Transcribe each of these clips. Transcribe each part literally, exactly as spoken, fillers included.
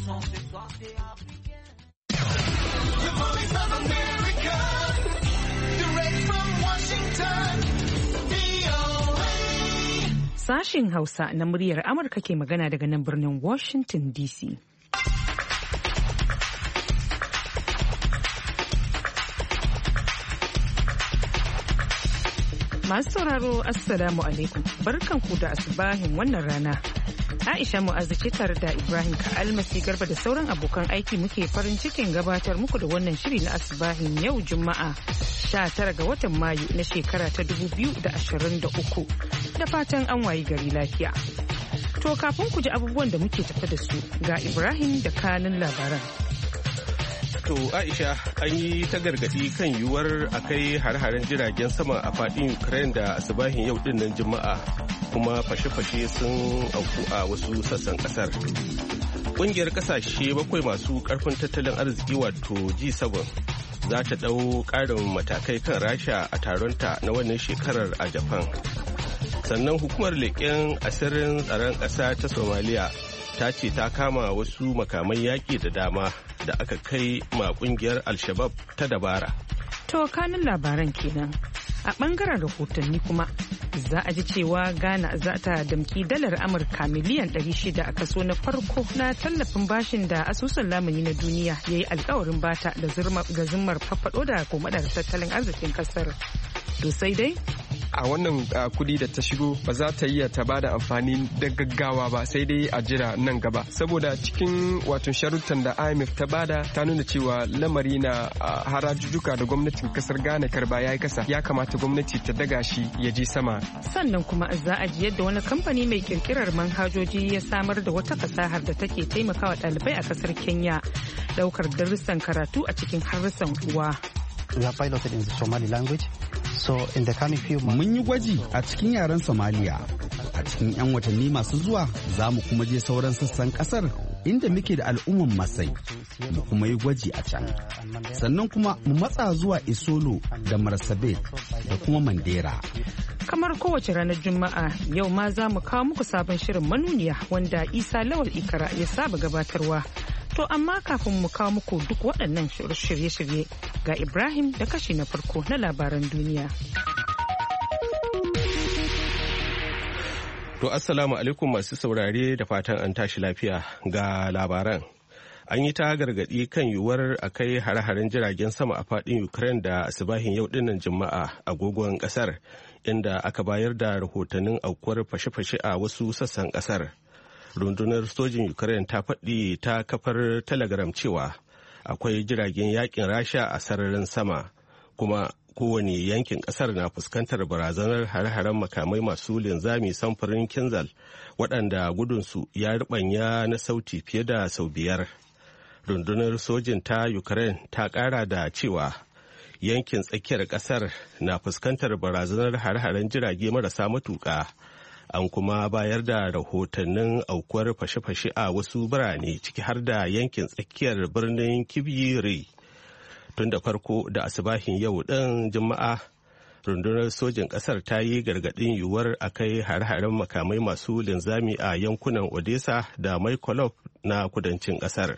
Sashin Hausa na muryar Amurka ke magana daga nan birnin Washington D C. Masu sauraro Assalamu alaikum, barkanku da asubahin wannan rana. Aisha Mu'azzu ce tare da Ibrahim Ka'almasi Garba da sauran abokan aiki muke farin cikin gabatar muku da wannan shiri na asubahin yau Juma'a sha tara ga watan Mayu na shekara ta dubu biyu da ashirin da uku. Da fatan an wayi gari lafiya. To kafin ku ji abubuwan da muke tafe da su ga Ibrahim da kanin labaran. To Aisha, an yi ta gargadi kan yiwuwar a kai hare-haren jiragen sama a faɗin Ukraine da asubahin yau dinnan Juma'a, kuma fashe-fashe sun auku a wasu sassan ƙasar. Ƙungiyar ƙasashe bakwai masu ƙarfin tattalin arziki wato G seven za ta ɗau ƙarin matakai kan Rasha a taronta na wannan shekarar a Japan. Sannan hukumar leƙen asirin tsaron ƙasa ta Somaliya ta ce ta kama wasu makaman yaƙi da dama da aka kai ma ƙungiyar Al-Shabaab ta dabara. To kanin labaran kenan. A ɓangaren rahotanni kuma za a ji cewa Ghana za ta damki dalar Amurka miliyan ɗari shida a kaso na farko na tallafin bashin da asusun lamuni na duniya ya yi alkawarin bata da zimmar farfaɗo da komadar tattalin arzikin ƙasar. To sai dai a wannan kudi da ta shigo ba za ta iya ta bada amfani da gaggawa ba, sai dai a jira nan gaba, saboda cikin wato sharutan da I M F ta bada ta nuna cewa lamari na harajujuka da gwamnatin kasar Ghana karba yayi kasa, ya kamata gwamnati ta daga shi ya je sama. Sannan kuma za a ji yadda wani kamfani mai kirkirar manhajoji ya samar da wata fasahar da take taimakawa ɗalibai a kasar Kenya daukar darussan karatu a cikin harsunan uwa. We have piloted in the Somali language. So in the coming few months, mun yi gwaji a cikin yaren Somalia. A cikin 'yan watanni masu zuwa za mu kuma je sauran sassan kasar inda muke da al'umman Masai, mu kuma yi gwaji a can. Sannan kuma mu matsa zuwa Isolo da Marsabit da kuma Mandera. Kamar kowace ranar Juma'a yau ma za mu kawo muku sabon shirin manuniya wanda Isa Lawal Ikara ya saba gabatarwa. To amma kafin mu kawo muku duk waɗannan shirye-shirye ga Ibrahim da kashi na farko na labaran duniya. To assalamu alaikum masu saurare da fatan an tashi lafiya ga labaran. An yi ta gargaɗi kan yiwuwar a kai hare-haren jiragen sama a faɗin Ukraine da asubahin yau dinnan Juma'a agogon ƙasar, inda aka bayar da rahotannin aukuwar fashe-fashe a wasu sassan ƙasar. Rundunar sojin Ukraine ta faɗi ta kafar Telegram cewa akwai jiragen yakin Rasha a sararin sama, kuma kowane yankin ƙasar na fuskantar barazanar hare-haren makamai masu linzami samfurin Kinzal waɗanda gudunsu ya rubanya na sauti fiye da sau biyar. Rundunar sojin ta Ukraine ta ƙara da cewa yankin tsakiyar ƙasar na fuskantar barazanar hare-haren jirage marasa matuƙa. An kuma bayar da rahotannin aukuwar fashe-fashe a wasu birane ciki har da yankin tsakiyar birnin Kibiri. Tun da farko da asubahin yau ɗin Juma'a, rundunar sojin ƙasar ta yi gargaɗin yiwuwar a kai hare-haren makamai masu linzami a yankunan Odessa da Mykolaiv na kudancin ƙasar.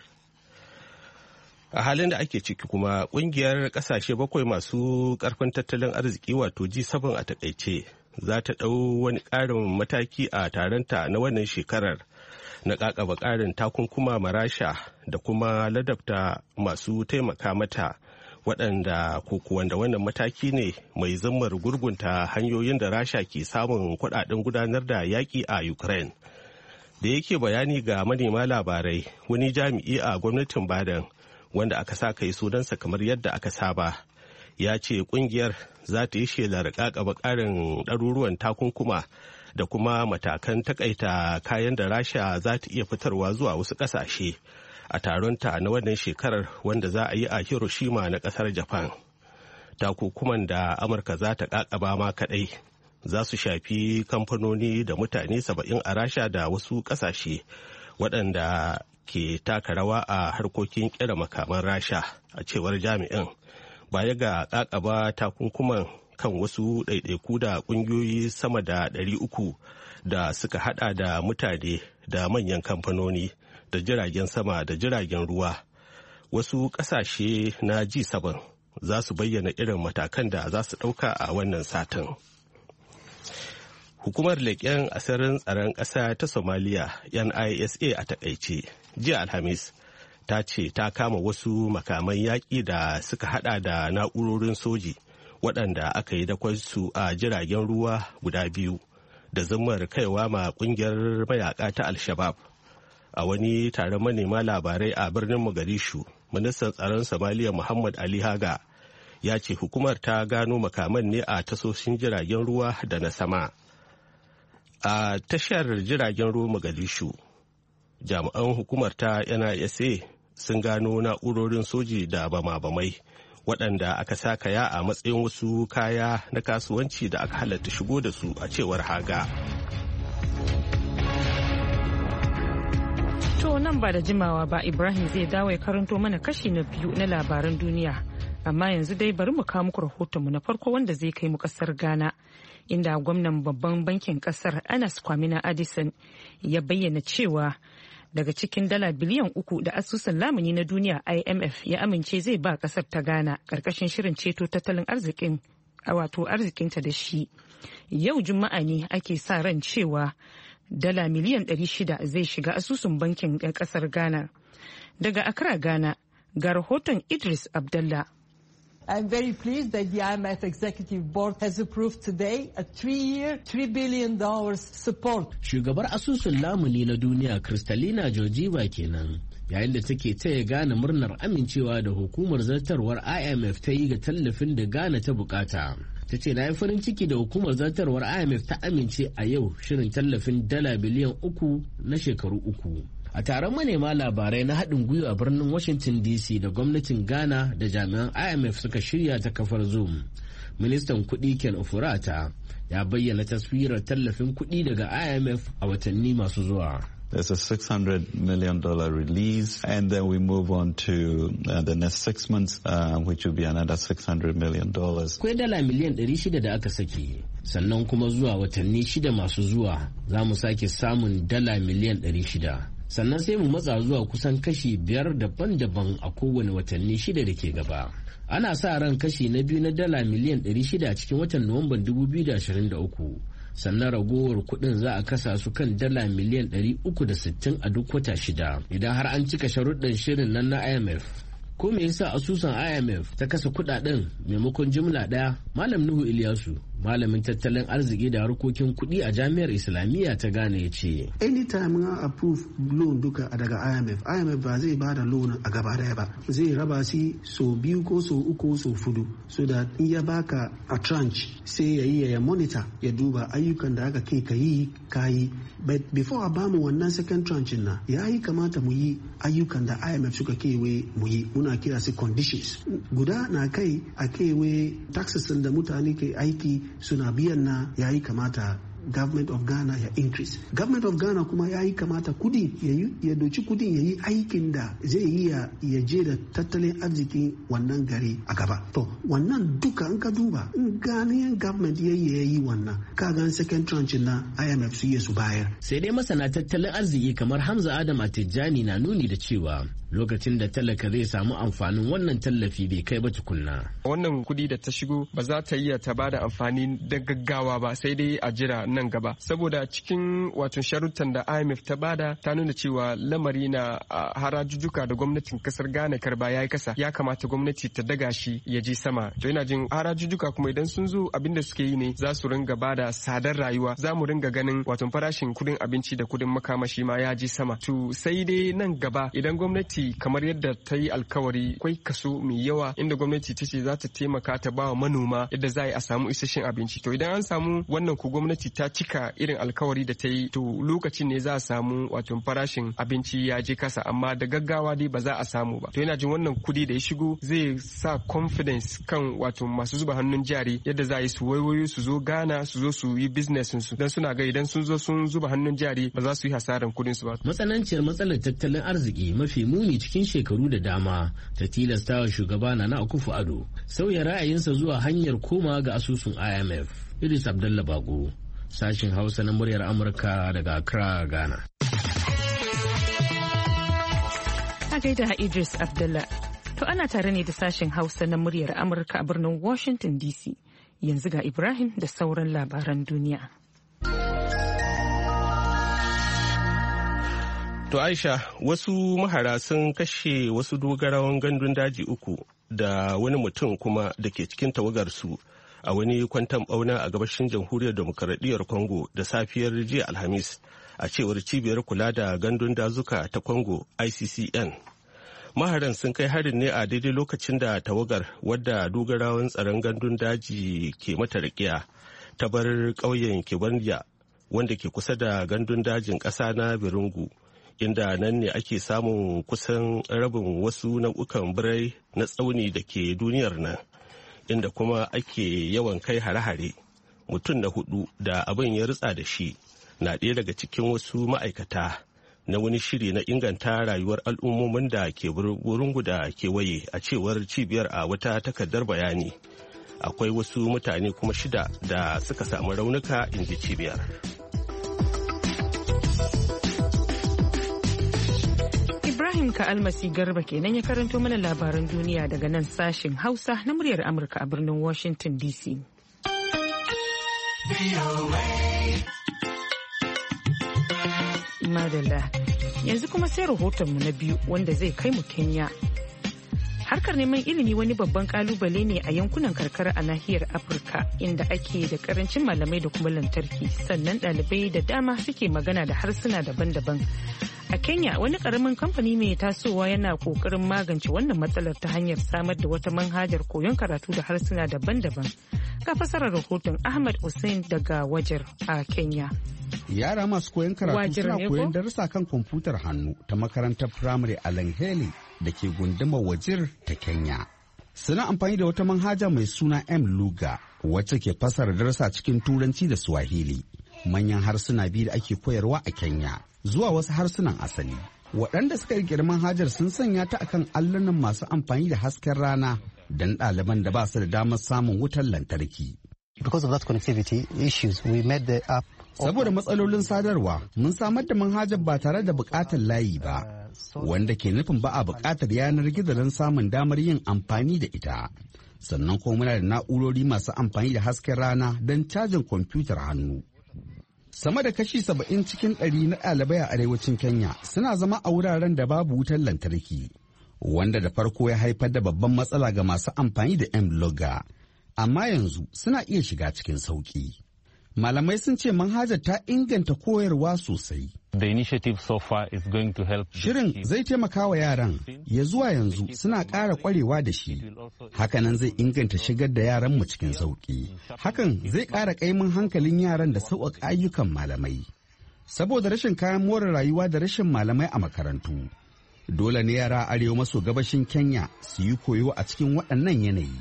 A halin da ake ciki kuma ƙungiyar ƙasashe bakwai masu ƙarfin tattalin arziki wato G seven a takaice za ta ɗau wani ƙarin mataki a taronta na wannan shekarar na ƙaƙaba ƙarin takunkuma marasha da kuma ladabta masu taimaka mata, waɗanda ko da wannan mataki ne mai zammar gurgunta hanyoyin da rasha ke samun kuɗaɗen gudanar da yaƙi a Ukraine. Da yake bayani ga manema labarai, wani jami'i a gwamnatin Baden wanda aka sa kai sunansa kamar yadda aka saba, ya ce kungiyar za ta yi shelar kakaba karin ɗaruruwan takunkuma da kuma matakan takaita kayan da rasha za ta iya fitarwa zuwa wasu ƙasashe a taronta na wannan shekarar wanda za a yi a Hiroshima na ƙasar Japan. Takunkuman da Amurka za ta kakaba ma kaɗai za su shafi kamfanoni da mutane saba'in a rasha da wasu ƙasashe waɗanda ke taka rawa a harkokin kera makaman rasha, a cewar jami'in. Baya ga kakaba takunkuman kan wasu ɗaiɗaiku da ƙungiyoyi sama da ɗari uku da suka hada da mutane da manyan kamfanoni da jiragen sama da jiragen ruwa, wasu ƙasashe na G seven za su bayyana irin matakan da za su ɗauka a wannan satin. Hukumar leƙen asirin tsaron ƙasa ta Somaliya N I S A a takaice jiya Alhamis ta ce ta kama wasu makaman yaƙi da suka hada da na'urorin soji waɗanda aka yi dakwansu a jiragen ruwa guda biyu da zimmar kaiwa ma ƙungiyar mayaƙa ta Al-Shabaab. A wani taron manema labarai a birnin Mogadishu, ministan tsaron Somaliya Muhammad Ali Haga ya ce hukumar ta gano makaman ne a tasoshin jiragen ruwa da na sama. A tashar jiragen ruwa Mogadishu, jami'an hukumar ta N I S A sun gano na'urorin soji da bama-bamai waɗanda aka sakaya a matsayin wasu kaya na kasuwanci da aka halatta shigo da su a cewar Haga. To nan ba da jimawa ba Ibrahim zai dawo ya karanto mana kashi na biyu na labaran duniya. Amma yanzu dai bari mu kawo muku rahotonmu na farko wanda zai kai mu kasar Ghana, inda gwamnan babban bankin kasar Anas Kwamina Addison ya bayyana cewa daga cikin dala biliyan uku da asusun lamuni na duniya I M F ya amince zai ba kasar ta Ghana karkashin shirin ceto tattalin arzikin wato arzikinta da shi. Yau Juma'a ne ake sa ran cewa dala miliyan ɗari shida zai shiga asusun bankin kasar Ghana. Daga Accra, Ghana, ga rahoton Idris Abdallah. I'm very pleased that the I M F Executive Board has approved today a three-year, three billion dollars support. Shugabar asusun lamuni na duniya Kristalina Georgieva kenan, yayin da take taya Ghana murnar amincewa da hukumar zartarwar I M F ta yi ga tallafin da Ghana ta bukata. Ta ce na yi farin ciki da hukumar zartarwar I M F ta amince a yau shirin tallafin dala biliyan uku na shekaru uku. A taron manema labarai na haɗin gwiwa a birnin Washington D C da gwamnatin Ghana da jami'an I M F suka shirya ta kafar Zoom, ministan kuɗi Ken Ofurata ya bayyana taswirar tallafin kuɗi daga I M F a watanni masu zuwa. There's a six hundred million dollars release, and then we move on to uh, the next six months, uh, which will be another six hundred million dollars. Akwai dala miliyan ɗari shida da aka saki, sannan kuma zuwa watanni shida masu zuwa za mu sake samun dala miliyan ɗari shida. Sannan sai mu matsa zuwa kusan kashi biyar daban-daban a kowane watanni shida da ke gaba. Ana sa ran kashi na biyu na dala miliyan ɗari shida a cikin watan Nuwamban dubu biyu da ashirin da uku. Sannan ragowar kuɗin za a kasa su kan dala miliyan ɗari uku da sittin a duk wata shida idan har an cika sharuɗan shirin nan na I M F. Ko me yasa asusun I M F ta kasa kuɗaɗen maimakon jimla ɗaya? Malam Nuhu Ilyasu, malamin tattalin arziki da harkokin kuɗi a jami'ar Islamiyya ta Ghana ya ce. Anytime na approve loan duka daga I M F, I M F ba zai bada loan a gaba daya ba. Zai raba shi so biyu ko so uku ko so fudu, so da in ya baka a tranche sai ya yi ya monitor ya duba ayyukan da aka kai ka yi ka yi. But before a bamu wannan second tranche na, ya yi kamata mu yi ayyukan da I M F suka kewe mu yi, muna kira su conditions. Guda na kai a kewe taxes da mutane ke aiki suna biyan na ya yi kamata government of Ghana ya increase. Government of Ghana kuma ya yi kamata kudi ya doci kudin ya yi aikin da zai yi ya je da tattalin arzikin wannan gari a gaba. To wannan duka an ka duba in Ghanaian government ya yi ya yi wannan ka gan second tranche na I M F su yi su bayar. Sai dai masana tattalin arziki kamar Hamza Adam Atijani na nuni da cewa lokacin da talaka zai samu amfanin wannan tallafi bai kai ba tukunna. Wannan kudi da ta shigo ba za ta iya ta bada amfani da gaggawa ba sai dai a jira nan gaba saboda cikin wato sharutan da I M F ta bada ta nuna cewa lamari na harajujuka da gwamnatin kasar Ghana karba yayi kasa ya kamata gwamnati ta daga shi ya je sama. To ina jin harajujuka kuma idan sun zo abinda suke yi ne za su ringa bada sadar rayuwa, za mu ringa ganin wato farashin kudin abinci da kudin makamashi ma ya je sama. To sai dai nan gaba idan gwamnati kamar yadda ta yi alkawari akwai kaso mai yawa inda gwamnati ta ce za ta taimaka ta ba wa manoma yadda za a samu isasshen abinci. To idan an samu wannan ku gwamnati ta cika irin alkawari da ta yi to lokacin ne za a samu wato farashin abinci ya je kasa, amma da gaggawa dai ba za a samu ba. To yana jin wannan kudi da ya shigo zai sa confidence kan wato masu zuba hannun jari yadda za a yi su waiwayo su zo Ghana su zo su yi business su dan suna ga idan sun zo sun zuba hannun jari ba za su yi hasaran kudin su ba. Matsananciyar matsalar tattalin arziki mafi muni cikin shekaru da dama ta tilasta wa shugaba Nana Akufo-Addo sauya ra'ayinsa zuwa hanyar koma ga asusun I M F. Idris Abdallah Bago, sashin Hausa na muryar Amurka daga Accra, Ghana. gaida Idris Abdullah. To ana tare ne da sashen Hausa na muryar Amurka a birnin Washington D C. Yanzu ga Ibrahim da sauran labaran duniya. To Aisha, wasu mahara sun kashe wasu dogarawan gandun daji uku da wani mutum kuma da ke cikin tawagarsu a wani kwanton bauna a gabashin jamhuriyar demokaradiyyar Congo da safiyar jiya Alhamis, a cewar cibiyar kula da gandun dazuka ta Congo I C C N. Maharan sun kai harin ne a daidai lokacin da tawagar wadda dogarawan tsaron gandun daji ke mata rikiya ta bar ƙauyen Kibanja wanda ke kusa da gandun dajin ƙasa na Virungu, inda nan ne ake samun kusan rabin wasu nau'ukan birai na tsauni da ke duniyar nan, inda kuma ake yawan kai hare-hare. Mutum na hudu da abin ya ritsa da shi na ɗaya daga cikin wasu ma'aikata na wani shiri na inganta rayuwar al'ummomin da ke Virungu da kewaye, a cewar cibiyar a wata takardar bayani. Akwai wasu mutane kuma shida da suka samu raunuka, in ji cibiyar. Ibrahim Ka'almasi Garba kenan ya karanto mana labaran duniya daga nan sashen Hausa na muryar Amurka a birnin Washington D C. Madalla. Yanzu kuma sai rahotonmu na biyu wanda zai kai mu Kenya. Harkar neman ilimi wani babban kalubale ne a yankunan karkara a nahiyar Afirka, inda ake da karancin malamai da kuma lantarki, sannan ɗalibai da dama suke magana da harsuna daban-daban. A Kenya, wani karamin kamfani mai tasowa yana kokarin magance wannan matsalar ta hanyar samar da wata manhajar koyon karatu da harsuna daban-daban. Ga fasarar rahoton Ahmad Hussein daga Wajer a Kenya. Yara masu koyon karatu suna koyon darussa kan kwamfutar hannu ta makarantar firamare a Langhele da ke gundumar Wajir ta Kenya. Suna amfani da wata manhaja mai suna M-Luga wacce ke fasara darussa cikin Turanci da Swahili, manyan harsuna biyu da ake koyarwa a Kenya, zuwa wasu harsunan asali. Waɗanda suka ƙirƙiri manhajar sun sanya ta akan allunan masu amfani da hasken rana don ɗaliban da ba su da damar samun wutar lantarki. Because of that connectivity issues, we made the app. Saboda matsalolin sadarwa, mun samar da manhajar ba tare da buƙatar layi ba, wanda ke nufin ba a buƙatar yanar gizo don samun damar yin amfani da ita. Sannan kuma muna da na'urori masu amfani da hasken rana don cajin kwamfutar hannu. Sama da kashi saba'in cikin ɗari na ɗalibai a arewacin Kenya suna zama a wuraren da babu wutar lantarki, wanda da farko ya haifar da babban matsala ga masu amfani da M-Logger, amma yanzu suna iya shiga cikin sauƙi. Malamai sun ce manhajar ta inganta koyarwa sosai. The initiative so far is going to help. Shirin zai taimaka wa yaran, ya zuwa yanzu suna ƙara ƙwarewa da shi. Hakanan zai inganta shigar da yaran mu cikin sauƙi. Hakan zai ƙara ƙaimin hankalin yaran da sauƙaƙa ayyukan malamai. Saboda rashin kayan more rayuwa da rashin malamai a makarantu, dole ne yara arewa maso gabashin Kenya su yi koyo a cikin waɗannan yanayi.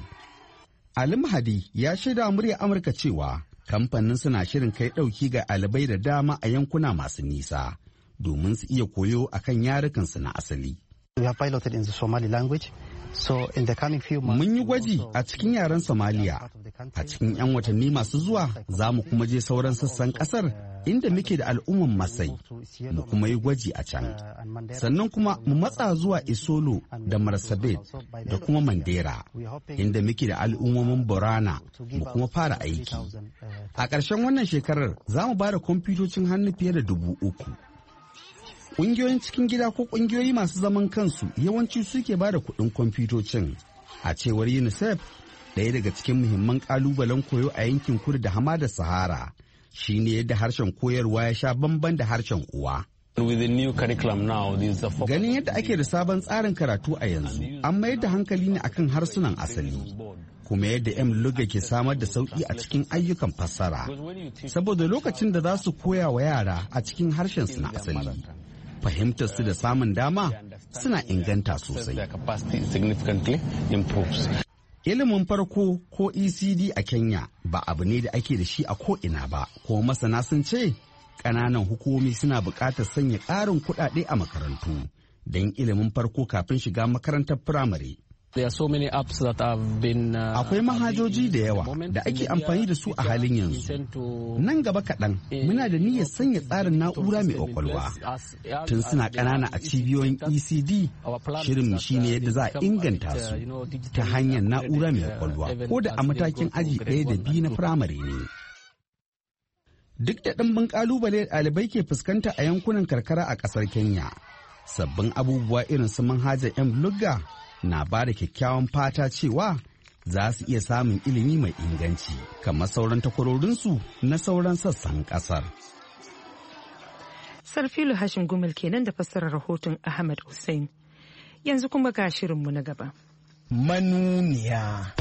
Ali Mahadi ya shaida murya Amurka cewa kamfanin suna shirin kai ɗauki ga ɗalibai da dama a yankuna masu nisa domin su iya koyo akan yarukansu na asali. We have piloted in the Somali language. So in the coming few months, mun yi gwaji a cikin yaren Somalia. A cikin 'yan watanni masu zuwa za mu kuma je sauran sassan ƙasar inda muke da al'umman Masai, mu kuma yi gwaji a can. Sannan kuma mu matsa zuwa Isolo da Marsabit da kuma Mandera, inda muke da al'ummomin Borana, mu kuma fara aiki. A ƙarshen wannan shekarar za mu ba da kwamfutocin hannu fiye da dubu uku. Ƙungiyoyin cikin gida ko ƙungiyoyi masu zaman kansu yawanci suke ba da kuɗin kwamfutocin. A cewar UNICEF, ɗaya daga cikin muhimman ƙalubalen koyo a yankin kudu da hamadar Sahara shine yadda harshen koyarwa ya sha bamban da harshen uwa. Ganin yadda ake da sabon tsarin karatu a yanzu, an mayar da hankali ne akan harsunan asali. Kuma yadda M-Luga ke samar da sauƙi a cikin ayyukan fassara. Saboda lokacin da za su koya wa yara a cikin harshensu na asali, fahimtarsu da samun dama suna inganta sosai. Ilimin farko ko E C D a Kenya ba abu ne da ake da shi a ko'ina ba, ko masana sun ce ƙananan hukumomi suna buƙatar sanya ƙarin kuɗaɗe a makarantu don ilimin farko kafin shiga makarantar firamare. Akwai manhajoji da yawa da ake amfani da su a halin yanzu. Nan gaba kaɗan muna da niyyar sanya tsarin na'ura mai ƙwaƙwalwa. Tun suna ƙanana a cibiyoyin E C D, shirin shi ne yadda za a inganta su ta hanyar na'ura mai ƙwaƙwalwa ko da a matakin aji ɗaya da biyu na firamare ne. Duk da ɗimbin ƙalubale ɗalibai ke fuskanta a yankunan karkara a ƙasar Kenya, sabbin abubuwa irin su manhajar M-Lugga na ba da kyakkyawan fata cewa za su iya samun ilimi mai inganci kamar sauran takwarorinsu na sauran sassan kasar. Sarfilu Hashim Gumel kenan da fassarar rahoton Ahmad Hussein. Yanzu kuma ga shirinmu na gaba. Manuniya.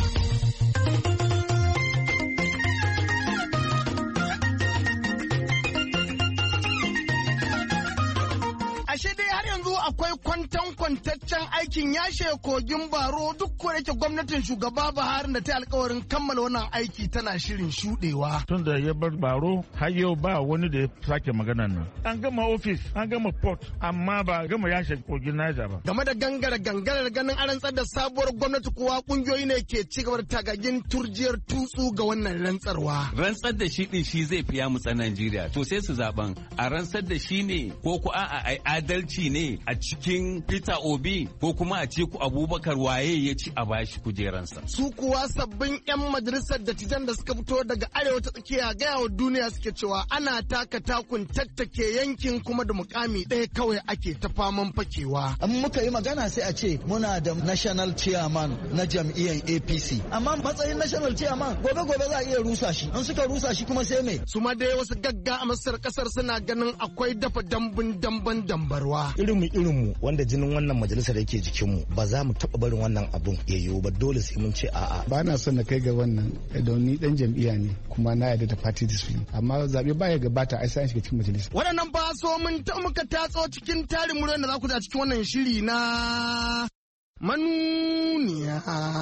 Ashe dai har yanzu akwai kwantan kwantaccen aikin yashe kogin Baro duk ko yake gwamnatin shugaba Buhari da ta alkawarin kammala wannan aiki tana shirin shudewa. Tun da ya bar Baro har yau ba wani da ya sake magana nan. An gama office, an gama port, amma ba gama yashe kogin Niger ba. Game da gangara gangarar ganin an rantsar da sabuwar gwamnati kuwa kungiyoyi ne ke ci gaba da tagagin turjiyar tutsu ga wannan rantsarwa. Rantsar da shi din shi zai fiya mutsa Najeriya. To sai su zaben a rantsar da shi ne ko ku a'a ai adalci ne a cikin Peter Obi ko kuma a ce ku Abubakar waye ya ci a bashi kujeransa. Su kuwa sabbin 'yan majalisar dattijan da suka fito daga arewa ta tsakiya gaya wa duniya suke cewa ana taka takun tattake yankin kuma da mukami ɗaya kawai ake ta faman fakewa. In muka yi magana sai a ce muna da national chairman na jam'iyyar A P C. Amma matsayin national chairman gobe gobe za a iya rusa shi. In suka rusa shi kuma sai me? Su ma dai wasu gagga a masar kasar suna ganin akwai dafa dambun damban dambarwa. Irinmu irinmu wanda jinin wannan majalisar yake jikinmu ba za mu taɓa barin wannan abun ya yiwu ba, dole sai mun ce a'a. Ba na son na kai ga wannan don ni dan jam'iyya ne kuma na yarda da party discipline, amma zabe baya gabata ai sai an shiga cikin majalisa. Waɗannan ba so mun ta muka tatso cikin tarin muryar da za ku ji a cikin wannan shiri na manuniya.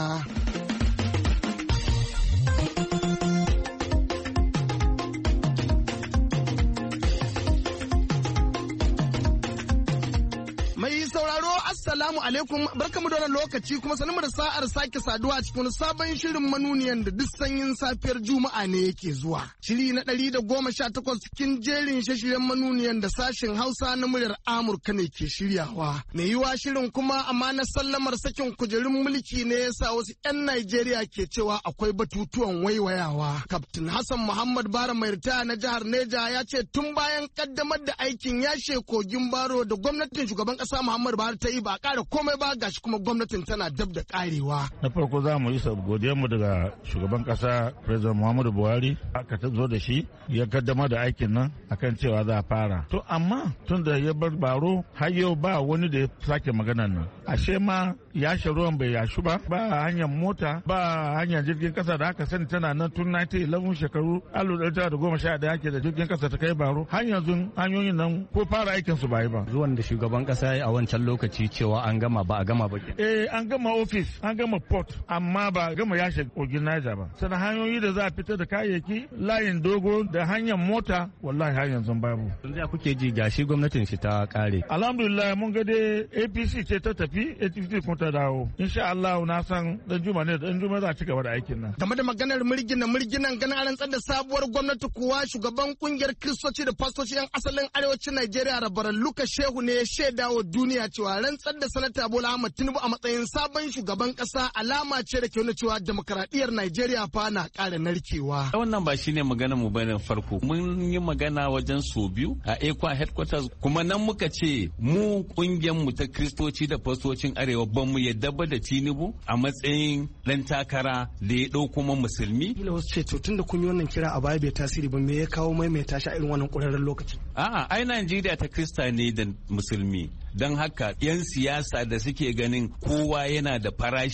Assalamu alaikum, barkamu da wannan lokaci kuma sanin da sa'ar sake saduwa cikin sabon shirin manuniyan da duk sanyin safiyar Juma'a ne yake zuwa. Shiri na ɗari da goma sha takwas cikin jerin shirye-shiryen manuniyan da sashen Hausa na muryar Amurka ne ke shiryawa. Mai yiwa shirin kuma amma na sallamar sakin kujerun mulki ne yasa wasu 'yan Najeriya ke cewa akwai batutuwan waiwayawa. Kaftin Hassan Muhammad Bara mai ritaya na jihar Neja ya ce tun bayan kaddamar da aikin yashe kogin Baro da gwamnatin shugaban ƙasa Muhammadu Buhari ta yi ba ƙara komai ba, gashi kuma gwamnatin tana dab da ƙarewa. Na farko za mu yi godiyarmu daga shugaban ƙasa President Muhammadu Buhari aka zo da shi ya kaddama da aikin nan akan cewa za a fara. To amma tun da ya bar Baro har yau ba wani da ya sake maganan nan. Ashe ma yashe ruwan bai yashu ba, ba hanyar mota, ba hanyar jirgin ƙasa da aka sani tana nan tun nineteen eleven shekaru alif ɗari tara da goma sha ɗaya ake da jirgin ƙasa ta kai Baro. Har yanzu hanyoyin nan ko fara aikin su ba yi ba. Zuwan da shugaban ƙasa a wancan lokaci cewa an gama ba a gama ba. Eh an gama office, an gama port, amma ba a gama yashe kogin Niger ba. Sannan hanyoyi da za a fitar da kayayyaki, layin dogo da hanyar mota wallahi har yanzu babu. Yanzu ya kuke ji gashi gwamnatin shi ta kare. Alhamdulillah mun ga dai A P C ce ta tafi, A P C kuma ta dawo. Insha Allah na san dan Juma ne dan Juma za a ci gaba da aikin nan. Game da maganar mirgina mirginan ganin an rantsar da sabuwar gwamnati kuwa shugaban kungiyar Kiristoci da fastoci 'yan asalin arewacin Najeriya Rabaran Luka Shehu ne ya shaida wa duniya cewa rantsar da sanata Bola Ahmed Tinubu a matsayin sabon shugaban kasa alama ce da ke nuna cewa demokaradiyyar Najeriya fa na ƙara narkewa. Wannan ba shine maganar mu bane farko. Mun yi magana wajen so biyu a Ekwa headquarters kuma nan muka ce mu kungiyar mu ta Kristoci da fastocin Arewa ban mu yadda ba da Tinubu a matsayin dan takara da ya dau kuma musulmi. Kila wasu ce to tunda kun yi wannan kira a baya bai tasiri ba me ya kawo maimaita shi a irin wannan ƙurarren lokaci? A'a ai Najeriya ta Krista ne da musulmi. Don haka 'yan siyasa da suke ganin kowa yana da farashi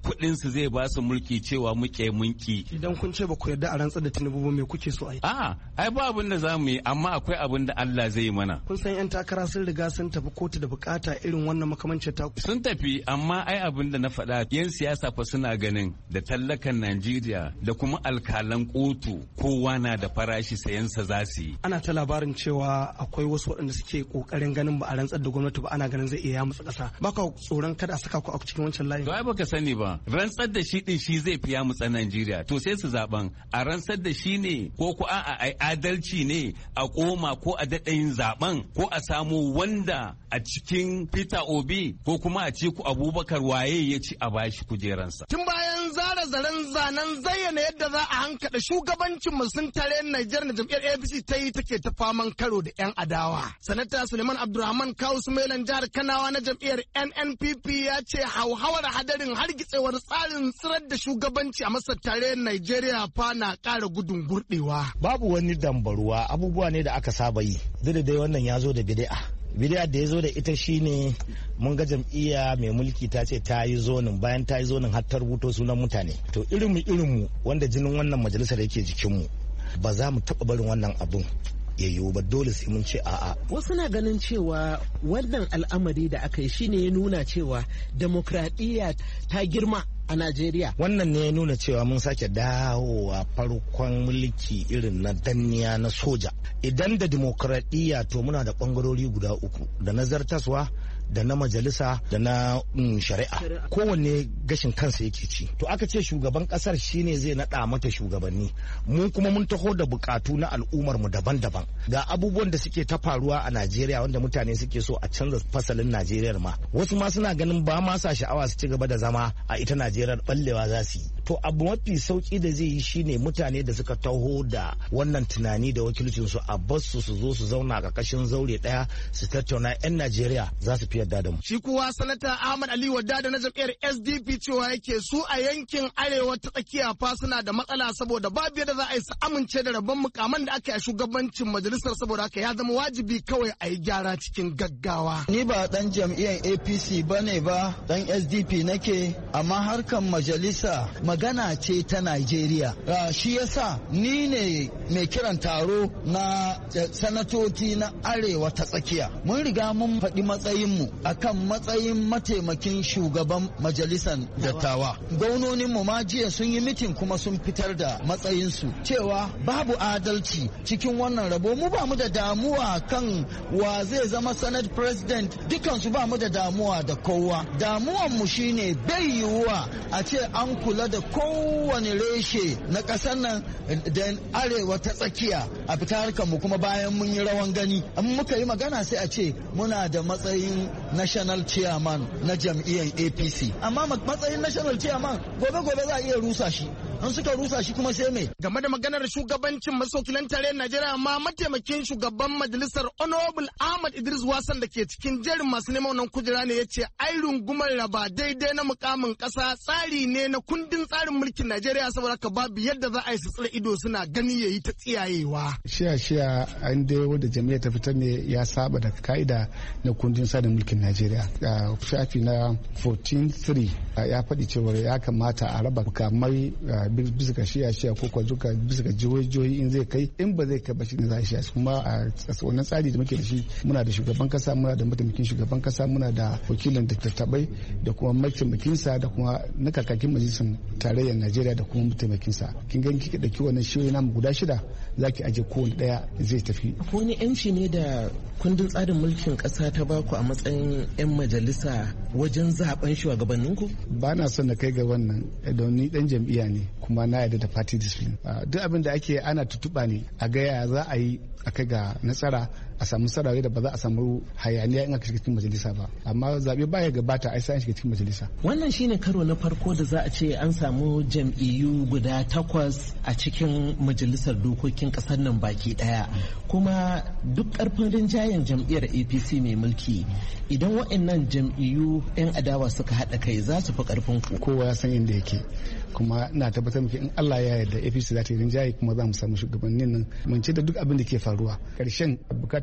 kuɗin su zai ba su mulki cewa muke munki. Idan kun ce ba ku yarda a rantsar da Tinubu ba me kuke so a yi? A'a, ai ba abin da za mu yi amma akwai abin da Allah zai yi mana. Kun san 'yan takara sun riga sun tafi kotu da bukata irin wannan makamancin ta. Sun tafi amma ai abin da na faɗa 'yan siyasa fa suna ganin da tallakan Najeriya da kuma alkalan kotu kowa na da farashi sayansa za su yi. Ana ta labarin cewa akwai wasu waɗanda suke kokarin ganin ba a rantsar da gwamnati ba ana ganin zai iya yamutsa ƙasa. Baka tsoron kada a saka ku a cikin wancan layin. To ai baka sani ba rantsar da shi din shi zai fi yamutsa Najeriya to sai su zaben a rantsar da shi ne ko ku a'a ai adalci ne a koma ko a daɗa yin zaben ko a samu wanda a cikin Peter Obi ko kuma a ce ku Abubakar waye ya ci a bashi kujeransa. Tun bayan zara zaren zanen zayyana yadda za a hankada shugabancin musun tare Nijar da jam'iyyar A P C ta yi take ta faman karo da 'yan adawa. Sanata Suleiman Abdulrahman Kawu Sumailan jihar Kanawa na jam'iyyar N N P P ya ce hauhawar hadarin hargitsewar tsarin tsirar da shugabanci a masar tare Najeriya fa na ƙara gudun gurɗewa. Babu wani dambaruwa abubuwa ne da aka saba yi. Duk da wannan ya zo da bid'a. Bid'a da ya zo da ita shine mun ga jam'iyya mai mulki ta ce ta yi zonin bayan ta yi zonin har ta rubuto sunan mutane. To irinmu irinmu wanda jinin wannan majalisar yake jikinmu ba za mu taɓa barin wannan abun ya yiwu ba dole sai mun ce a'a. Wasu na ganin cewa wannan al'amari da aka yi shine ya nuna cewa demokradiyya ta girma a Najeriya. Wannan ne ya nuna cewa mun sake dawowa farkon mulki irin na danniya na soja. Idan da demokradiyya to muna da bangarori guda uku da na zartaswa da na majalisa da na mm, shari'a kowanne gashin kansa yake ci to aka ce shugaban kasar shine zai nada mata shugabanni mun kuma mun taho da bukatu na al'ummar mu daban-daban ga abubuwan da suke ta faruwa a Najeriya wanda mutane suke so a canza fasalin Najeriya ma wasu ma suna ganin ba ma sa sha'awa su ci gaba da zama a ita Najeriya ballewa za su yi to abu mafi sauki da zai yi shine mutane da suka taho da wannan tunani da wakilcin su a basu su zo su zauna a ƙarƙashin zaure daya su tattauna 'yan Najeriya za su fi yarda da mu. Shi kuwa sanata Ahmad Ali Wadda da na jam'iyyar S D P cewa yake su a yankin arewa ta tsakiya fa suna da matsala saboda babu yadda za a yi su amince da rabon mukaman da aka yi a shugabancin majalisar saboda haka ya zama wajibi kawai a yi gyara cikin gaggawa. Ni ba dan jam'iyyar A P C bane ba dan S D P nake amma harkan majalisa magana ce ta Najeriya. Shi yasa ni ne mai kiran taro na sanatoci na arewa ta tsakiya. Mun riga mun faɗi matsayinmu akan matsayin mataimakin shugaban majalisar dattawa. Gwamnoninmu ma jiya sun yi mitin kuma sun fitar da matsayinsu cewa babu adalci cikin wannan rabo mu ba mu da damuwa kan wa zai zama senate president dukansu ba mu da damuwa da kowa. Damuwanmu shine bai yiwuwa a ce an kula da kowane reshe na ƙasar nan da arewa ta tsakiya a fita harkar mu kuma bayan mun yi rawan gani an muka yi magana sai a ce muna da matsayin national chairman na jam'iyyar A P C amma matsayin national chairman gobe-gobe za a iya rusa shi an suka rusa shi kuma sai me game da maganar shugabancin masaukilan tarayyar Najeriya ma mataimakin shugaban majalisar Honorable Ahmad Idris Wasan da ke cikin jerin masu neman wannan kujera ne yace ai rungumar raba daidai na mukamin kasa tsari ne na kundin tsarin mulkin Najeriya saboda haka babu yadda za a yi su tsira ido suna gani yayi ta tsiyayewa shiya shiya an dai wanda jami'a ta fitar ne ya saba da ka'ida na kundin tsarin mulkin Najeriya a shafi na fourteen three ya faɗi cewa ya kamata a raba mukamai bisa ga shiya shiya ko kwa duka bisa ga jihohi in zai kai in ba zai kai ba shi ne za a shiya kuma a wannan tsari da muke da shi muna da shugaban kasa muna da mataimakin shugaban kasa muna da wakilin da tattabai da kuma mataimakinsa da kuma na kakakin majalisar tarayyar Najeriya da kuma mataimakinsa kin ga kike dauki wannan shiyoyi namu guda shida zaki aje kowane daya zai tafi wani yanci ne da kundin tsarin mulkin kasa ta baku a matsayin yan majalisa wajen zaben shugabanninku ba na son na kai ga wannan don ni dan jam'iyya ne kuma na yarda da party discipline duk abin da ake ana tutuba ne a ga ya za a yi a kai ga nasara a samu sarari da ba za a samu hayaniya in aka shiga cikin majalisa ba amma zabe baya gabata ai sai an shiga cikin majalisa wannan shine karo na farko da za a ce an samu jam'iyyu guda takwas a cikin majalisar dokokin kasar nan baki daya kuma duk karfin rinjayen jam'iyyar A P C mai mulki idan waɗannan jam'iyyu yan adawa suka haɗa kai za su fi karfin ku kowa ya san inda yake kuma ina tabbatar miki in Allah ya yarda A P C za ta yi rinjaye kuma za mu samu shugabannin nan mun ce da duk abin da ke faruwa karshen bukatar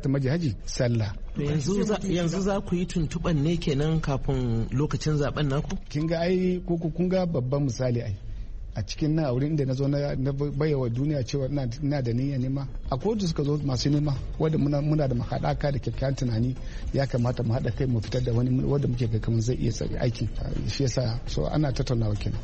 aikin maji haji sallah. Yanzu za ku yi tuntuɓan ne kenan kafin lokacin zaben naku? Kin ga ai ko kun ga babban misali ai. A cikin nan a wurin inda na zo na bayyana duniya cewa ina da niyya nema a kotu suka zo masu nema wanda muna da haɗaka da kyakkyawan tunani ya kamata mu haɗa kai mu fitar da wani wanda muke ga kamar zai iya aikin shi yasa so ana tattaunawa kenan.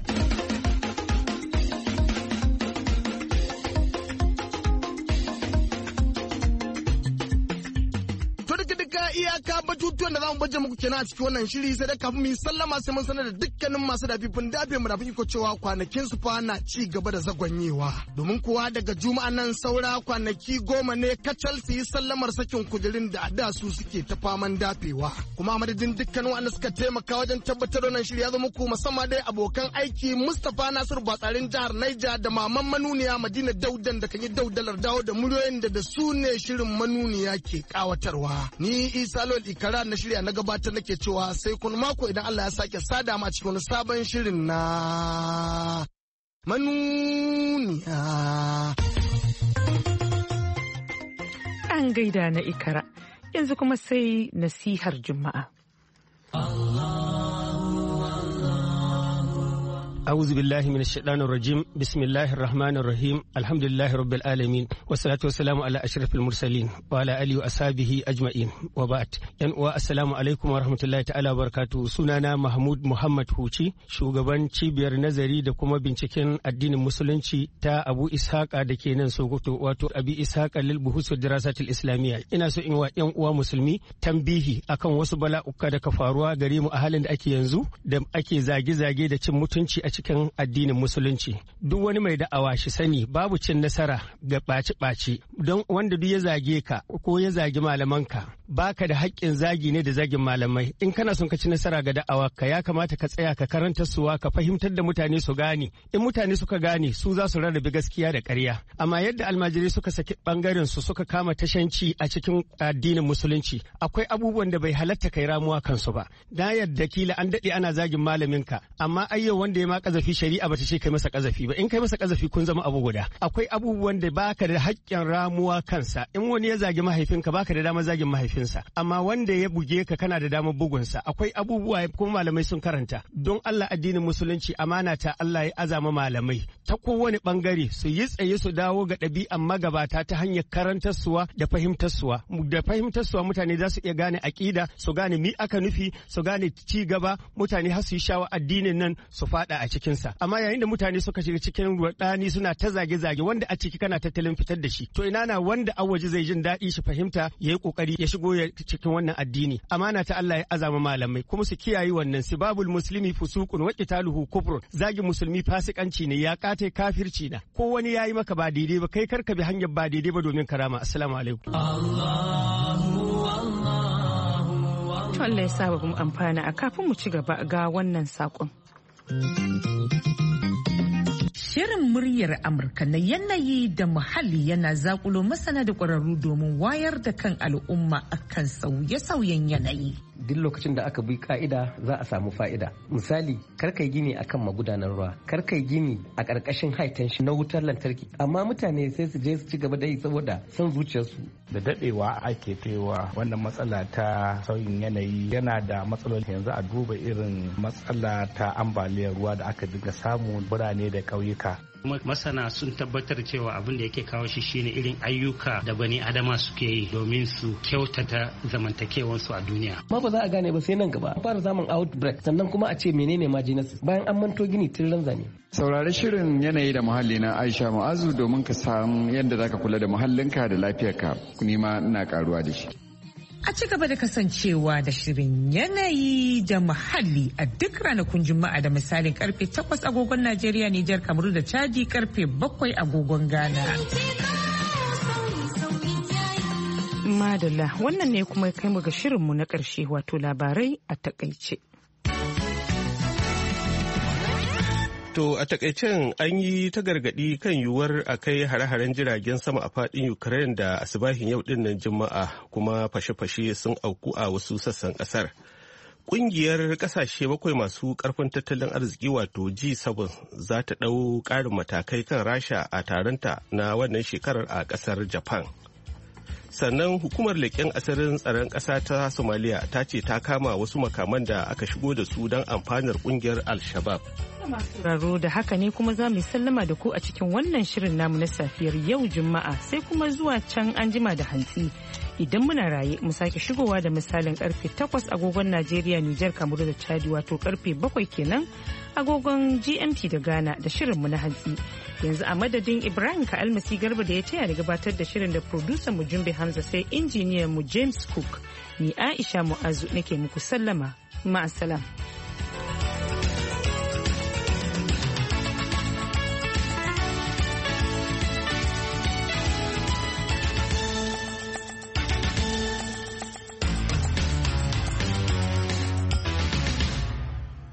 batutuwan da zamu baje muku kenan a cikin wannan shiri sai da kafin mu yi sallama sai mun sanar da dukkanin masu dafifin dafe mu dafin iko cewa kwanakin su fa na ci gaba da zagwanyewa domin kuwa daga juma'a nan saura kwanaki goma ne kacal su yi sallamar sakin kujerin da da su suke ta faman dafewa kuma a madadin dukkanin wanda suka taimaka wajen tabbatar da wannan shiri ya zo muku musamman dai abokan aiki Mustapha Nasiru Batsarin jihar Niger da Maman Manuniya Madina Daudan da kan yi daudalar dawo da muryoyin da da su ne shirin Manuniya ke kawatarwa ni Isa Lol Ikara na shirya na gabatar nake cewa sai kun mako idan Allah ya sake sada ma cikin wani sabon shirin na Manuniya. An gaida na Ikara yanzu kuma sai nasihar Juma'a. أعوذ بالله من الشيطان الرجيم بسم الله الرحمن الرحيم الحمد لله رب العالمين والصلاة والسلام على أشرف المرسلين وعلى آله وأصحابه أجمعين وبعد السلام عليكم ورحمة الله تعالى وبركاته sunana Mahmud Muhammad Huci shugaban cibiyar nazari da kuma binciken addinin musulunci ta Abu Ishaqa da ke nan Sokoto wato Abi Ishaqa lil Buhus wa Dirasatil Islamiyya ina so in wa ƴan uwa musulmi tambihi akan wasu bala'uka da ka faruwa gare mu a halin da ake yanzu da ake zage-zage da cin mutunci a cikin addinin musulunci duk wani mai da'awa shi sani babu cin nasara ga ɓaci-ɓaci don wanda duk ya zage ka ko ya zagi malamanka baka da haƙƙin zagi ne da zagin malamai in kana son ka ci nasara ga da'awa ka ya kamata ka tsaya ka karanta suwa ka fahimtar da mutane su gane in mutane suka gane su za su rarrabe gaskiya da ƙarya amma yadda almajirai suka saki bangaren su suka kama tashanci a cikin addinin musulunci akwai abubuwan da bai halatta kai ramuwa kansu ba da yadda kila an daɗe ana zagin malaminka amma ayyau wanda ya ma kazafi shari'a bata ce kai masa kazafi ba in kai masa kazafi kun zama abu guda akwai abubuwan da baka da haƙƙin ramuwa kansa in wani ya zagi mahaifinka baka da damar zagin mahaifinsa amma wanda ya buge ka kana da damar bugunsa akwai abubuwa kuma malamai sun karanta don Allah addinin musulunci amana ta Allah ya azama malamai ta kowane bangare su yi tsaye su dawo ga ɗabi'an magabata ta hanyar karantarsuwa da fahimtarsuwa da fahimtarsuwa mutane za su iya gane aƙida su gane mi aka nufi su gane ci gaba mutane har su yi shawa addinin nan su fada a cikinsa amma yayin da mutane suka shiga cikin rudani suna ta zage-zage wanda a ciki kana tattalin fitar da shi to ina na wanda awaji zai jin daɗi shi fahimta ya yi ƙoƙari ya shigo ya cikin wannan addini amana ta Allah ya azama malamai kuma su kiyaye wannan sibabul muslimi fusuqun wa qitaluhu kufrun zagi musulmi fasikanci ne ya kate kafirci na ko wani yayi maka ba daidai ba kai karka bi hanyar ba daidai ba domin karama assalamu alaikum Allahu Allahu to Allah ya saba mu amfana a kafin mu ci gaba ga wannan sakon Shirin muryar Amurka na yanayi da muhalli yana zakulo masana da ƙwararru domin wayar da kan al'umma akan sauye-sauyen yanayi. Duk lokacin da aka bi ka'ida za a samu fa'ida. Misali, karkai gini akan magudanar ruwa, karkai gini a ƙarƙashin high tension na wutar lantarki. Amma mutane sai su je su ci gaba da yi saboda son zuciyarsu. Da dadewa ake taiwa wannan matsala ta sauyin yanayi yana da matsaloli yanzu a duba irin matsala ta ambaliyar ruwa da aka dinga samu birane da ƙauyuka. Masana sun tabbatar cewa abin da yake kawo shi shine irin ayyuka da bani adama suke yi domin su kyautata zamantakewansu a duniya. Ma ba za a gane ba sai nan gaba. An fara samun outbreak sannan kuma a ce menene ma genesis bayan an manto gini tun zane. Saurari shirin yanayi da muhalli na Aisha Mu'azu domin ka san yadda zaka kula da muhallinka da lafiyarka. Ni ma ina karuwa da shi. A ci gaba da kasancewa da shirin yanayi da muhalli a duk ranakun Juma'a da misalin karfe takwas agogon Najeriya, Nijar, Kamaru da Chadi karfe bakwai agogon Ghana. Madalla wannan ne kuma kai mu ga shirinmu na ƙarshe wato labarai a takaice. To a takaicen an yi ta gargaɗi kan yiwuwar a kai hare-haren jiragen sama a faɗin Ukraine da asibahin yau dinnan Juma'a kuma fashe-fashe sun auku a wasu sassan ƙasar. Ƙungiyar ƙasashe bakwai masu ƙarfin tattalin arziki wato G seven za ta ɗau ƙarin matakai kan Rasha a taronta na wannan shekarar a ƙasar Japan. sannan hukumar leƙen asirin tsaron ƙasa ta somaliya ta ce ta kama wasu makaman da aka shigo da su don amfanar ƙungiyar al-shabab. Raro da haka ne kuma za mu sallama da ku a cikin wannan shirin namu na safiyar yau Juma'a sai kuma zuwa can an jima da hantsi. Idan muna raye mu sake shigowa da misalin karfe takwas agogon Najeriya, Nijar, Kamaru da Chadi wato karfe bakwai kenan agogon G M T da Ghana da shirin mu na hantsi. Yanzu a madadin Ibrahim Ka'almasi Garba da ya taya da gabatar da shirin da producer mu Jumbe Hamza sai injiniyan mu James Cook. Ni Aisha Mu'azu nake muku sallama. Ma'asalam.